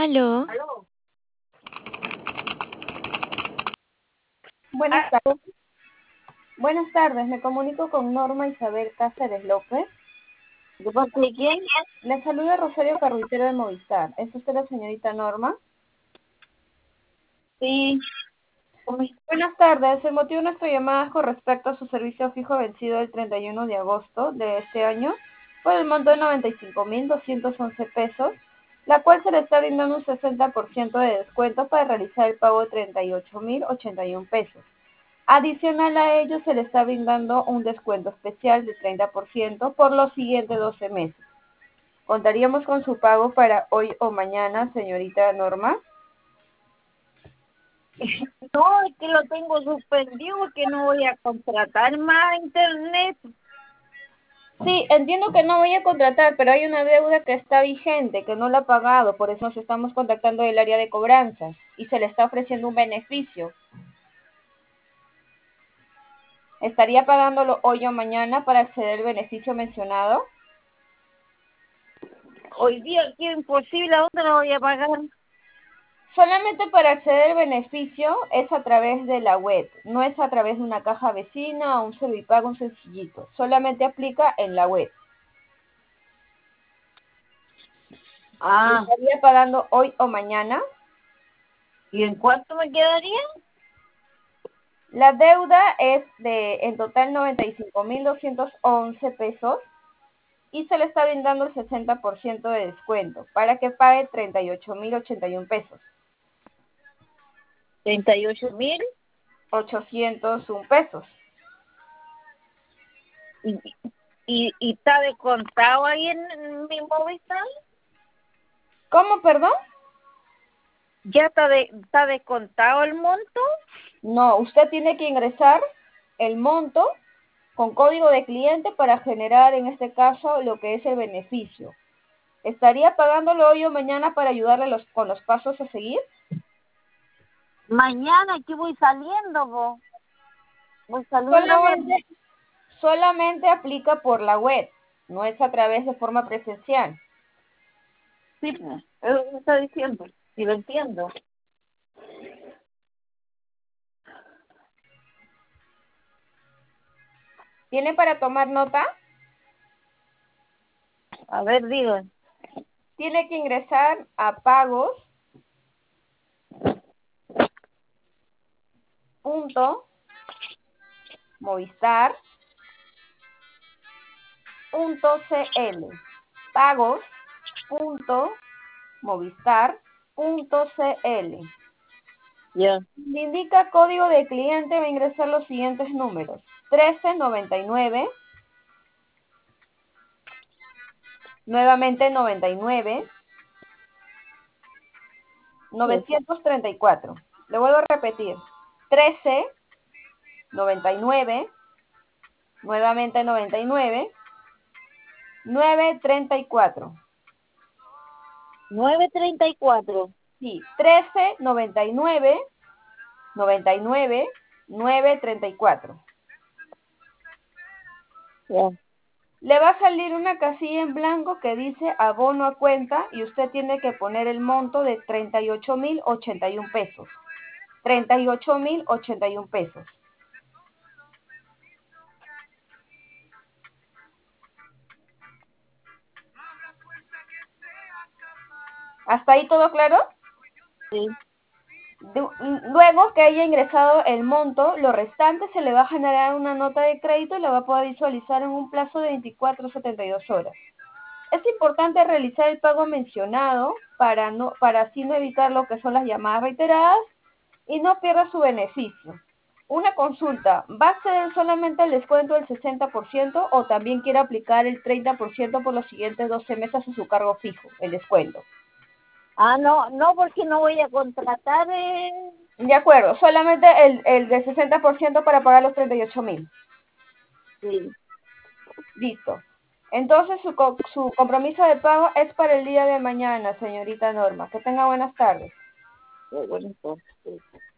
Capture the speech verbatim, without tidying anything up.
Aló. Aló. Buenas Ah, tardes. Buenas tardes, me comunico con Norma Isabel Cáceres López. ¿de parte de quién? Le saluda Rosario Carruitero de Movistar. ¿Es usted la señorita Norma? Sí. ¿Cómo es? Buenas tardes, el motivo de nuestra llamada es con respecto a su servicio fijo vencido el treinta y uno de agosto de este año por el monto de noventa y cinco mil doscientos once pesos, la cual se le está brindando un sesenta por ciento de descuento para realizar el pago de treinta y ocho mil ochenta y uno pesos. Adicional a ello, se le está brindando un descuento especial de treinta por ciento por los siguientes doce meses. ¿Contaríamos con su pago para hoy o mañana, señorita Norma? No, es que lo tengo suspendido porque no voy a contratar más internet. Sí, entiendo que no voy a contratar, pero hay una deuda que está vigente, que no la ha pagado, por eso nos estamos contactando del área de cobranzas y se le está ofreciendo un beneficio. ¿Estaría pagándolo hoy o mañana para acceder al beneficio mencionado? Hoy día aquí es imposible, ¿a dónde lo voy a pagar? Solamente para acceder al beneficio es a través de la web, no es a través de una caja vecina o un servipago, un sencillito. Solamente aplica en la web. Ah, ¿Estaría pagando hoy o mañana? ¿y en cuánto me quedaría? La deuda es de en total noventa y cinco mil doscientos once pesos y se le está brindando el sesenta por ciento de descuento para que pague treinta y ocho mil ochenta y uno pesos. Treinta y ocho mil. ochocientos uno pesos. ¿Y, y, y está descontado ahí en, en mi Movistar? ¿Cómo, perdón? ¿Ya está, de, está descontado el monto? No, usted tiene que ingresar el monto con código de cliente para generar en este caso lo que es el beneficio. ¿Estaría pagándolo hoy o mañana para ayudarle los, con los pasos a seguir? Mañana que voy saliendo, vos. Voy saliendo ahora. Solamente, solamente aplica por la web, no es a través de forma presencial. Sí, pues, es lo que me está diciendo. Sí, lo entiendo. ¿Tiene para tomar nota? A ver, digo. Tiene que ingresar a pagos punto movistar punto cl, pagos punto movistar punto cl. Ya. Le indica código de cliente, va a ingresar los siguientes números: trece noventa y nueve, nuevamente noventa y nueve, novecientos treinta y cuatro. Le vuelvo a repetir: trece noventa y nueve, nuevamente noventa y nueve, novecientos treinta y cuatro. nueve treinta y cuatro. Sí, trece noventa y nueve, noventa y nueve, novecientos treinta y cuatro. Ya. Le va a salir una casilla en blanco que dice abono a cuenta y usted tiene que poner el monto de treinta y ocho mil ochenta y uno pesos. treinta y ocho mil ochenta y uno pesos. ¿Hasta ahí todo claro? Sí. De, luego que haya ingresado el monto, lo restante se le va a generar una nota de crédito y la va a poder visualizar en un plazo de veinticuatro a setenta y dos horas. Es importante realizar el pago mencionado para, no, para así no evitar lo que son las llamadas reiteradas y no pierda su beneficio. Una consulta, ¿va a ser solamente el descuento del sesenta por ciento o también quiere aplicar el treinta por ciento por los siguientes doce meses a su cargo fijo, el descuento? Ah, no, no, porque no voy a contratar. Eh... De acuerdo, solamente el, el de sesenta por ciento para pagar los treinta y ocho mil. Sí. Listo. Entonces su, co su compromiso de pago es para el día de mañana, señorita Norma. Que tenga buenas tardes. Qué bonito. Sí.